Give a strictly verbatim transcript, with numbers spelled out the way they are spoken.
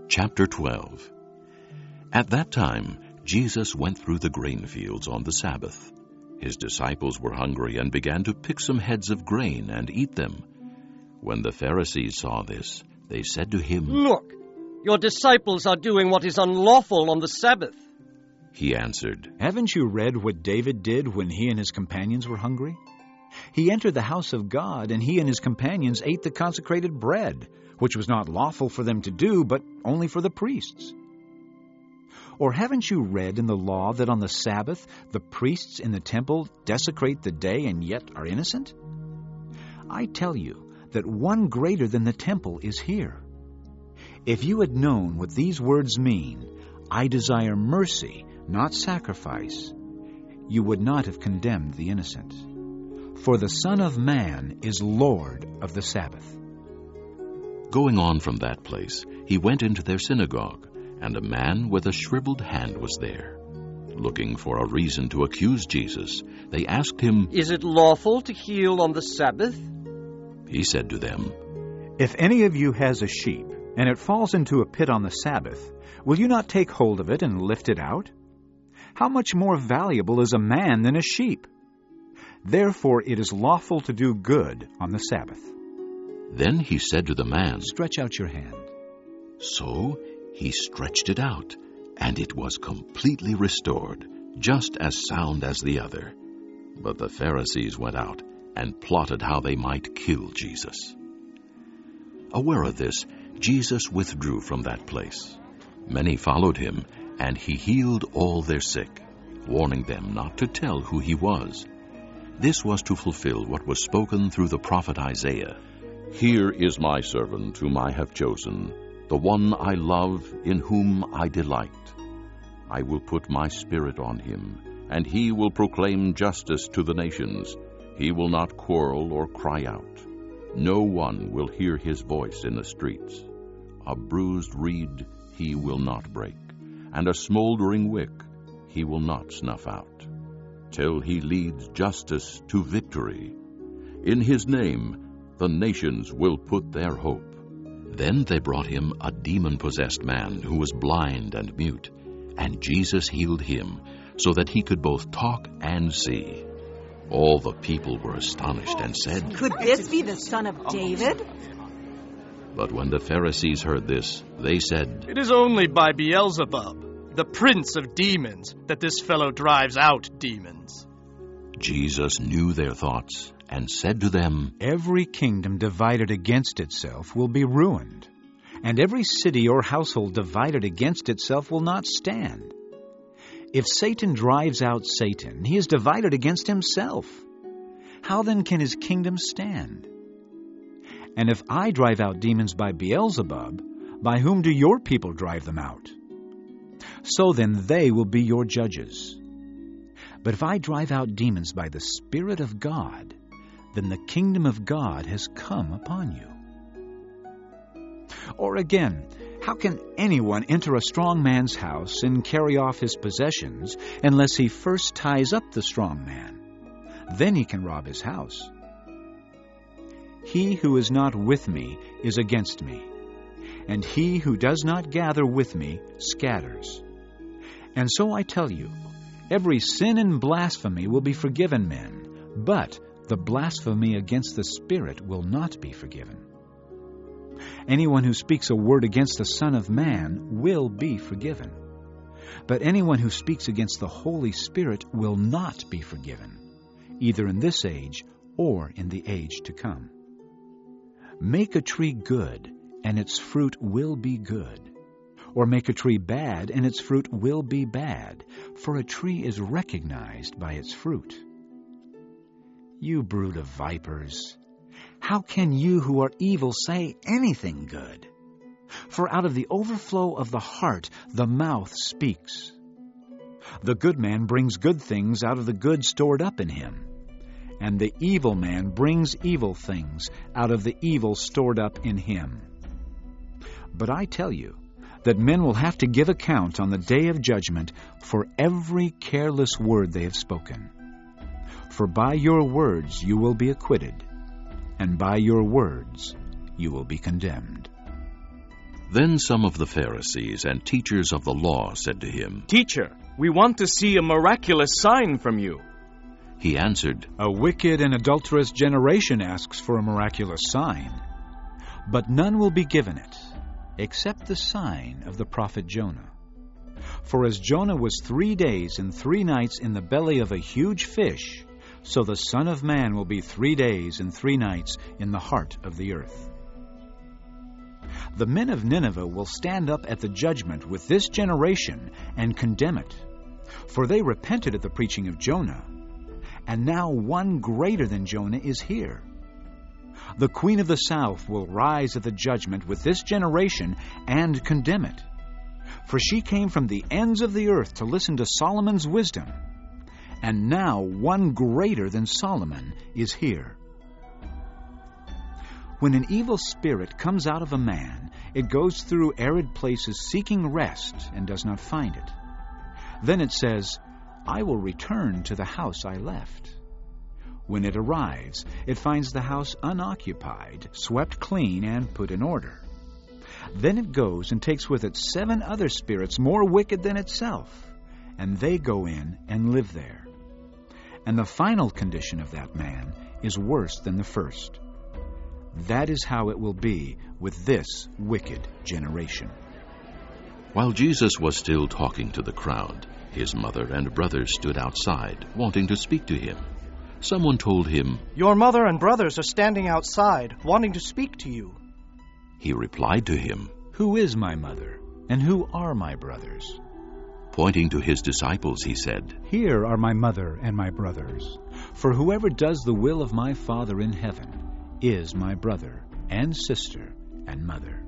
Chapter twelve. At that time, Jesus went through the grain fields on the Sabbath. His disciples were hungry and began to pick some heads of grain and eat them. When the Pharisees saw this, they said to him, "Look, your disciples are doing what is unlawful on the Sabbath." He answered, "Haven't you read what David did when he and his companions were hungry? He entered the house of God, and he and his companions ate the consecrated bread, which was not lawful for them to do, but only for the priests. Or haven't you read in the law that on the Sabbath the priests in the temple desecrate the day and yet are innocent? I tell you that one greater than the temple is here. If you had known what these words mean, 'I desire mercy, not sacrifice,' you would not have condemned the innocent. For the Son of Man is Lord of the Sabbath." Going on from that place, he went into their synagogue, and a man with a shriveled hand was there. Looking for a reason to accuse Jesus, they asked him, "Is it lawful to heal on the Sabbath?" He said to them, "If any of you has a sheep, and it falls into a pit on the Sabbath, will you not take hold of it and lift it out? How much more valuable is a man than a sheep? Therefore it is lawful to do good on the Sabbath." Then he said to the man, "Stretch out your hand." So he stretched it out, and it was completely restored, just as sound as the other. But the Pharisees went out and plotted how they might kill Jesus. Aware of this, Jesus withdrew from that place. Many followed him, and he healed all their sick, warning them not to tell who he was. This was to fulfill what was spoken through the prophet Isaiah. "Here is my servant whom I have chosen, the one I love, in whom I delight. I will put my spirit on him, and he will proclaim justice to the nations. He will not quarrel or cry out. No one will hear his voice in the streets. A bruised reed he will not break, and a smoldering wick he will not snuff out, till he leads justice to victory. In his name the nations will put their hope." Then they brought him a demon-possessed man who was blind and mute, and Jesus healed him, so that he could both talk and see. All the people were astonished and said, "Could this be the son of David?" But when the Pharisees heard this, they said, "It is only by Beelzebub, the prince of demons, that this fellow drives out demons." Jesus knew their thoughts and said to them, "Every kingdom divided against itself will be ruined, and every city or household divided against itself will not stand. If Satan drives out Satan, he is divided against himself. How then can his kingdom stand? And if I drive out demons by Beelzebub, by whom do your people drive them out? So then they will be your judges. But if I drive out demons by the Spirit of God, then the kingdom of God has come upon you. Or again, how can anyone enter a strong man's house and carry off his possessions unless he first ties up the strong man? Then he can rob his house. He who is not with me is against me, and he who does not gather with me scatters. And so I tell you, every sin and blasphemy will be forgiven men, but the blasphemy against the Spirit will not be forgiven. Anyone who speaks a word against the Son of Man will be forgiven, but anyone who speaks against the Holy Spirit will not be forgiven, either in this age or in the age to come. Make a tree good, and its fruit will be good. Or make a tree bad, and its fruit will be bad, for a tree is recognized by its fruit. You brood of vipers, how can you who are evil say anything good? For out of the overflow of the heart the mouth speaks. The good man brings good things out of the good stored up in him, and the evil man brings evil things out of the evil stored up in him. But I tell you that men will have to give account on the day of judgment for every careless word they have spoken. For by your words you will be acquitted, and by your words you will be condemned." Then some of the Pharisees and teachers of the law said to him, "Teacher, we want to see a miraculous sign from you." He answered, A wicked and adulterous generation asks for a miraculous sign, but none will be given it, except the sign of the prophet Jonah. For as Jonah was three days and three nights in the belly of a huge fish, so the Son of Man will be three days and three nights in the heart of the earth. The men of Nineveh will stand up at the judgment with this generation and condemn it, for they repented at the preaching of Jonah, and now one greater than Jonah is here. The queen of the south will rise at the judgment with this generation and condemn it, for she came from the ends of the earth to listen to Solomon's wisdom, and now one greater than Solomon is here. When an evil spirit comes out of a man, it goes through arid places seeking rest and does not find it. Then it says, I will return to the house I left. When it arrives, it finds the house unoccupied, swept clean, and put in order. Then it goes and takes with it seven other spirits more wicked than itself, and they go in and live there. And the final condition of that man is worse than the first. That is how it will be with this wicked generation. While Jesus was still talking to the crowd, his mother and brothers stood outside, wanting to speak to him. Someone told him, Your mother and brothers are standing outside, wanting to speak to you. He replied to him, Who is my mother, and who are my brothers? Pointing to his disciples, he said, Here are my mother and my brothers. For whoever does the will of my Father in heaven is my brother and sister and mother.